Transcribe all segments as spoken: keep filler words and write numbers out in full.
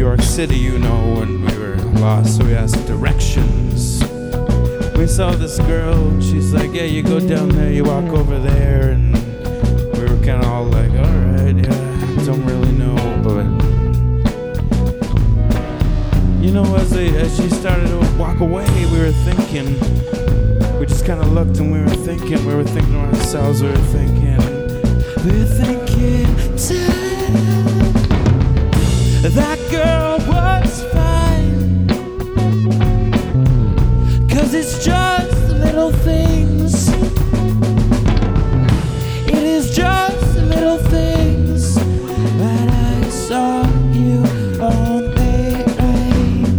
York City, you know, and we were lost, so we asked directions. We saw this girl, and she's like, yeah, you go down there, you walk over there, and we were kind of all like, alright, yeah, don't really know, but you know, as, they, as she started to walk away, we were thinking, we just kind of looked and we were thinking, we were thinking to ourselves, we were thinking, we were thinking, that girl was fine, 'cause it's just little things, it is just little things that I saw you on a rain.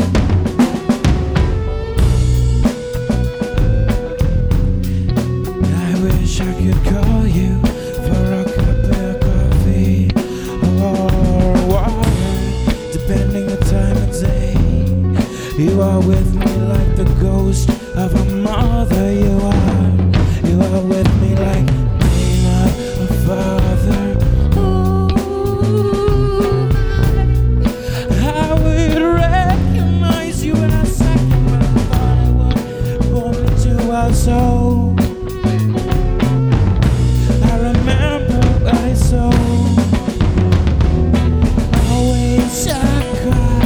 I wish I could call you for a cup of coffee or water, depending the time of day. You are with me like the ghost of a mother. You are, you are with me like being a father. Ooh, I would recognize you in a second, but I thought I would pull me to our soul. I remember what I saw. Always I cry.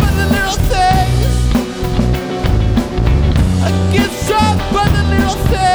By the little thing.